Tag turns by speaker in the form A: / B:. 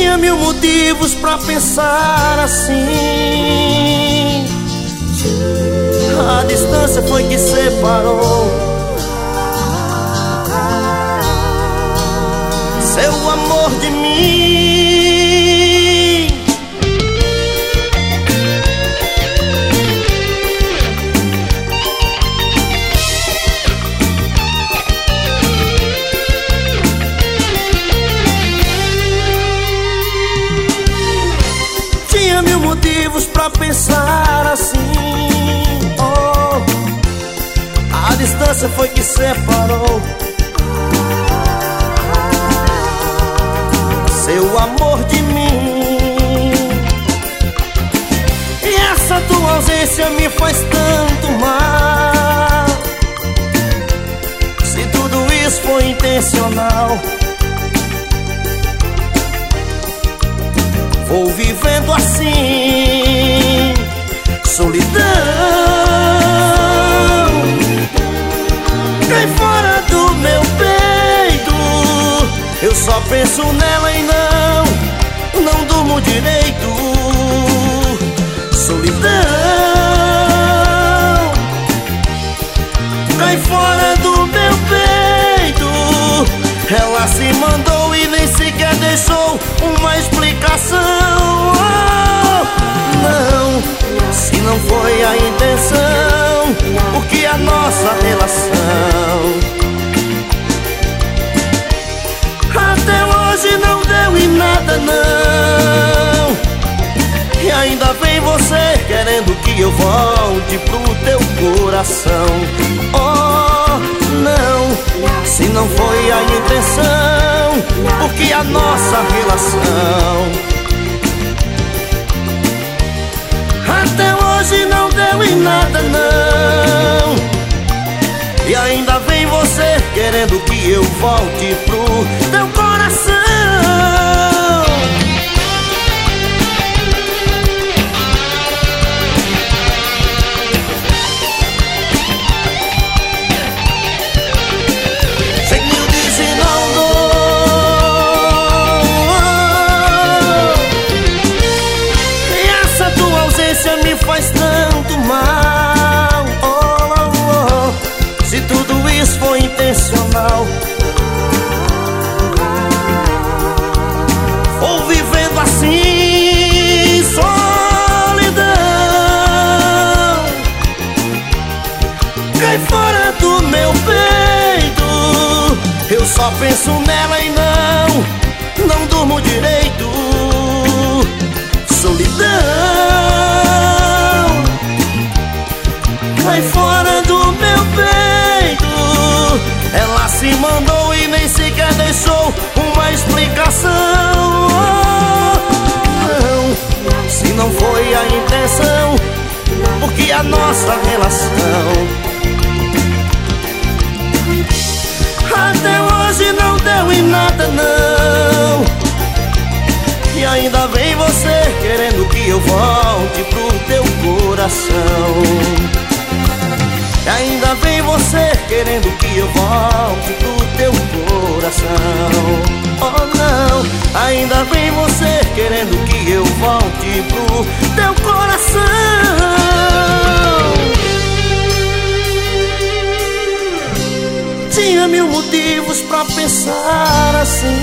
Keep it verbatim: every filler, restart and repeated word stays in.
A: Tinha mil motivos pra pensar assim. A distância foi que separou seu amor de mim. Tinha mil motivos pra pensar assim. Oh, a distância foi que separou seu amor de mim. E essa tua ausência me faz tanto mal. Se tudo isso foi intencional, vou vivendo assim, solidão. Cai fora do meu peito, eu só penso nela e não, não durmo direito. Solidão. Cai fora do meu peito, ela se mandou e nem sequer deixou uma explicação. Oh, não, se não foi a intenção, porque a nossa relação até hoje não deu em nada, não. E ainda vem você querendo que eu volte pro teu coração. Oh, não, se não foi a intenção, porque a nossa relação até hoje não deu em nada, não. E ainda vem você querendo que eu volte pro teu coração. Me faz tanto mal. Oh, oh, oh. Se tudo isso foi intencional, vou vivendo assim, solidão. Cai fora do meu peito, eu só penso nela e não, não durmo direito. Solidão. Cai fora do meu peito, ela se mandou e nem sequer deixou uma explicação. Oh, não, se não foi a intenção, porque a nossa relação até hoje não deu em nada, não. E ainda vem você querendo que eu volte pro teu coração. E ainda vem você querendo que eu volte pro teu coração. Oh não, ainda vem você querendo que eu volte pro teu coração. Tinha mil motivos pra pensar assim.